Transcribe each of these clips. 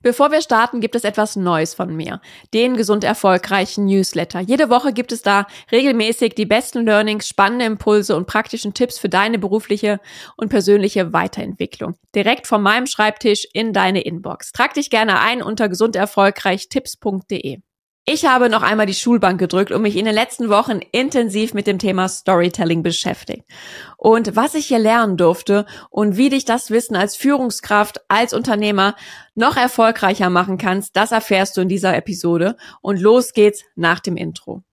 Bevor wir starten, gibt es etwas Neues von mir, den Gesund Erfolgreichen Newsletter. Jede Woche gibt es da regelmäßig die besten Learnings, spannende Impulse und praktischen Tipps für deine berufliche und persönliche Weiterentwicklung. Direkt von meinem Schreibtisch in deine Inbox. Trag dich gerne ein unter gesunderfolgreichtipps.de. Ich habe noch einmal die Schulbank gedrückt und mich in den letzten Wochen intensiv mit dem Thema Storytelling beschäftigt. Und was ich hier lernen durfte und wie dich das Wissen als Führungskraft, als Unternehmer noch erfolgreicher machen kannst, das erfährst du in dieser Episode. Und los geht's nach dem Intro.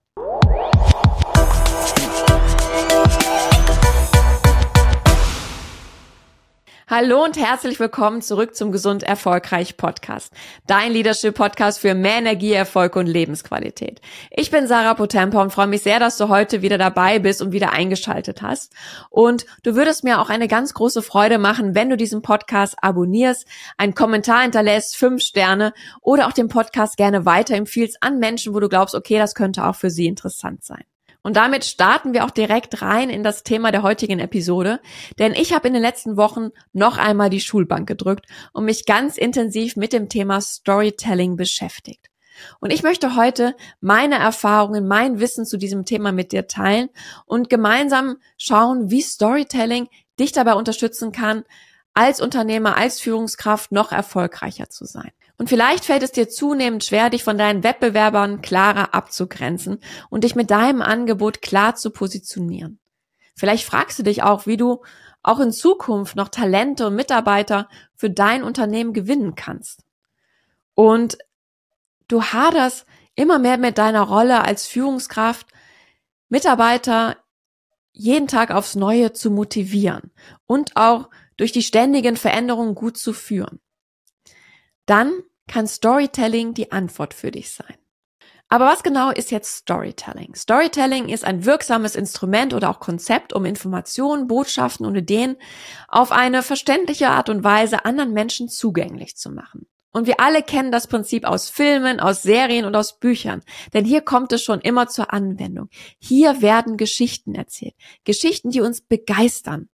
Hallo und herzlich willkommen zurück zum Gesund Erfolgreich Podcast. Dein Leadership-Podcast für mehr Energie, Erfolg und Lebensqualität. Ich bin Sarah Potempa und freue mich sehr, dass du heute wieder dabei bist und wieder eingeschaltet hast. Und du würdest mir auch eine ganz große Freude machen, wenn du diesen Podcast abonnierst, einen Kommentar hinterlässt, 5 Sterne oder auch den Podcast gerne weiterempfiehlst an Menschen, wo du glaubst, okay, das könnte auch für sie interessant sein. Und damit starten wir auch direkt rein in das Thema der heutigen Episode, denn ich habe in den letzten Wochen noch einmal die Schulbank gedrückt und mich ganz intensiv mit dem Thema Storytelling beschäftigt. Und ich möchte heute meine Erfahrungen, mein Wissen zu diesem Thema mit dir teilen und gemeinsam schauen, wie Storytelling dich dabei unterstützen kann, als Unternehmer, als Führungskraft noch erfolgreicher zu sein. Und vielleicht fällt es dir zunehmend schwer, dich von deinen Wettbewerbern klarer abzugrenzen und dich mit deinem Angebot klar zu positionieren. Vielleicht fragst du dich auch, wie du auch in Zukunft noch Talente und Mitarbeiter für dein Unternehmen gewinnen kannst. Und du haderst immer mehr mit deiner Rolle als Führungskraft, Mitarbeiter jeden Tag aufs Neue zu motivieren und auch durch die ständigen Veränderungen gut zu führen. Dann kann Storytelling die Antwort für dich sein. Aber was genau ist jetzt Storytelling? Storytelling ist ein wirksames Instrument oder auch Konzept, um Informationen, Botschaften und Ideen auf eine verständliche Art und Weise anderen Menschen zugänglich zu machen. Und wir alle kennen das Prinzip aus Filmen, aus Serien und aus Büchern. Denn hier kommt es schon immer zur Anwendung. Hier werden Geschichten erzählt. Geschichten, die uns begeistern.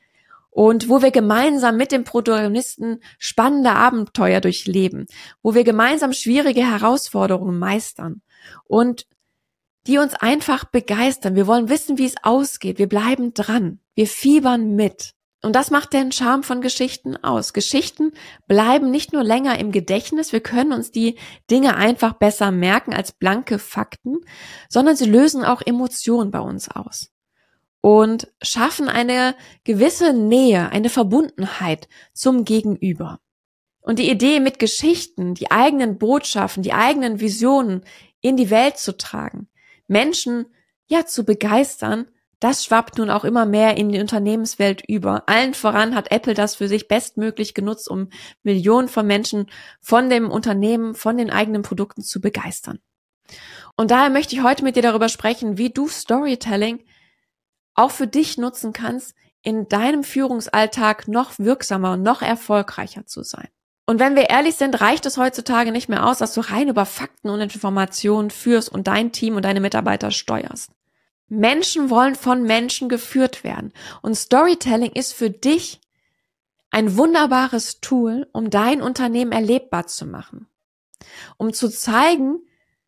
Und wo wir gemeinsam mit dem Protagonisten spannende Abenteuer durchleben, wo wir gemeinsam schwierige Herausforderungen meistern und die uns einfach begeistern. Wir wollen wissen, wie es ausgeht. Wir bleiben dran. Wir fiebern mit. Und das macht den Charme von Geschichten aus. Geschichten bleiben nicht nur länger im Gedächtnis, wir können uns die Dinge einfach besser merken als blanke Fakten, sondern sie lösen auch Emotionen bei uns aus. Und schaffen eine gewisse Nähe, eine Verbundenheit zum Gegenüber. Und die Idee, mit Geschichten die eigenen Botschaften, die eigenen Visionen in die Welt zu tragen, Menschen zu begeistern, das schwappt nun auch immer mehr in die Unternehmenswelt über. Allen voran hat Apple das für sich bestmöglich genutzt, um Millionen von Menschen von dem Unternehmen, von den eigenen Produkten zu begeistern. Und daher möchte ich heute mit dir darüber sprechen, wie du Storytelling auch für dich nutzen kannst, in deinem Führungsalltag noch wirksamer und noch erfolgreicher zu sein. Und wenn wir ehrlich sind, reicht es heutzutage nicht mehr aus, dass du rein über Fakten und Informationen führst und dein Team und deine Mitarbeiter steuerst. Menschen wollen von Menschen geführt werden. Und Storytelling ist für dich ein wunderbares Tool, um dein Unternehmen erlebbar zu machen. Um zu zeigen,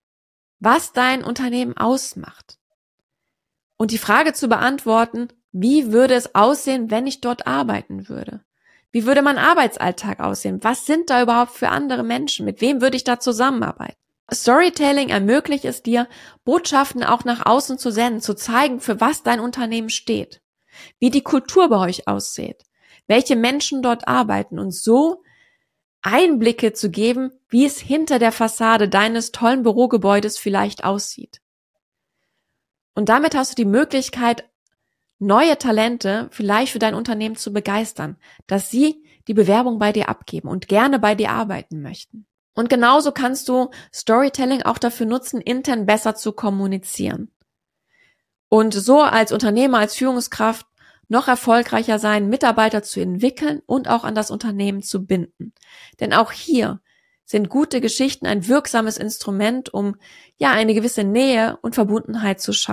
was dein Unternehmen ausmacht. Und die Frage zu beantworten, wie würde es aussehen, wenn ich dort arbeiten würde? Wie würde mein Arbeitsalltag aussehen? Was sind da überhaupt für andere Menschen? Mit wem würde ich da zusammenarbeiten? Storytelling ermöglicht es dir, Botschaften auch nach außen zu senden, zu zeigen, für was dein Unternehmen steht, wie die Kultur bei euch aussieht, welche Menschen dort arbeiten und so Einblicke zu geben, wie es hinter der Fassade deines tollen Bürogebäudes vielleicht aussieht. Und damit hast du die Möglichkeit, neue Talente vielleicht für dein Unternehmen zu begeistern, dass sie die Bewerbung bei dir abgeben und gerne bei dir arbeiten möchten. Und genauso kannst du Storytelling auch dafür nutzen, intern besser zu kommunizieren. Und so als Unternehmer, als Führungskraft noch erfolgreicher sein, Mitarbeiter zu entwickeln und auch an das Unternehmen zu binden. Denn auch hier sind gute Geschichten ein wirksames Instrument, um eine gewisse Nähe und Verbundenheit zu schaffen.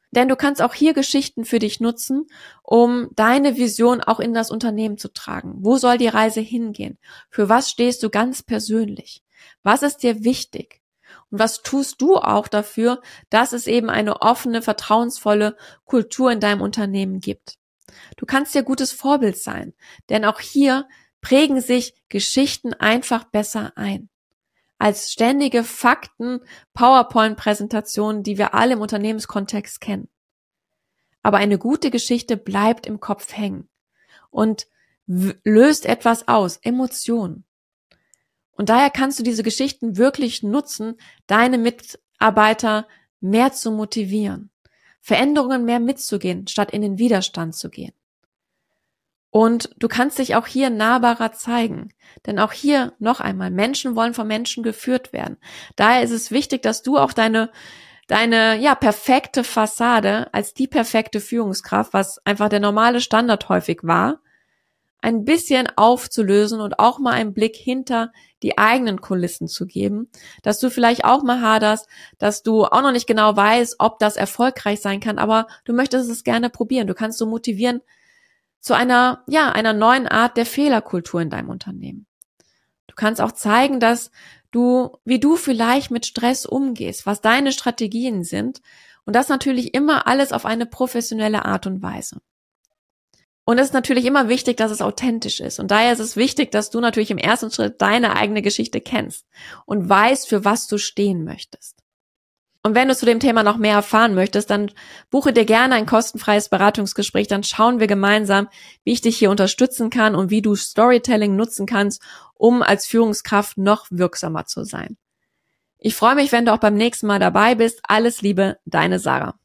Denn du kannst auch hier Geschichten für dich nutzen, um deine Vision auch in das Unternehmen zu tragen. Wo soll die Reise hingehen? Für was stehst du ganz persönlich? Was ist dir wichtig? Und was tust du auch dafür, dass es eben eine offene, vertrauensvolle Kultur in deinem Unternehmen gibt? Du kannst dir gutes Vorbild sein, denn auch hier prägen sich Geschichten einfach besser ein als ständige Fakten, PowerPoint-Präsentationen, die wir alle im Unternehmenskontext kennen. Aber eine gute Geschichte bleibt im Kopf hängen und löst etwas aus, Emotionen. Und daher kannst du diese Geschichten wirklich nutzen, deine Mitarbeiter mehr zu motivieren, Veränderungen mehr mitzugehen, statt in den Widerstand zu gehen. Und du kannst dich auch hier nahbarer zeigen, denn auch hier noch einmal, Menschen wollen von Menschen geführt werden. Daher ist es wichtig, dass du auch deine perfekte Fassade als die perfekte Führungskraft, was einfach der normale Standard häufig war, ein bisschen aufzulösen und auch mal einen Blick hinter die eigenen Kulissen zu geben, dass du vielleicht auch mal haderst, dass du auch noch nicht genau weißt, ob das erfolgreich sein kann, aber du möchtest es gerne probieren. Du kannst so motivieren zu einer neuen Art der Fehlerkultur in deinem Unternehmen. Du kannst auch zeigen, wie du vielleicht mit Stress umgehst, was deine Strategien sind und das natürlich immer alles auf eine professionelle Art und Weise. Und es ist natürlich immer wichtig, dass es authentisch ist. Und daher ist es wichtig, dass du natürlich im ersten Schritt deine eigene Geschichte kennst und weißt, für was du stehen möchtest. Und wenn du zu dem Thema noch mehr erfahren möchtest, dann buche dir gerne ein kostenfreies Beratungsgespräch. Dann schauen wir gemeinsam, wie ich dich hier unterstützen kann und wie du Storytelling nutzen kannst, um als Führungskraft noch wirksamer zu sein. Ich freue mich, wenn du auch beim nächsten Mal dabei bist. Alles Liebe, deine Sarah.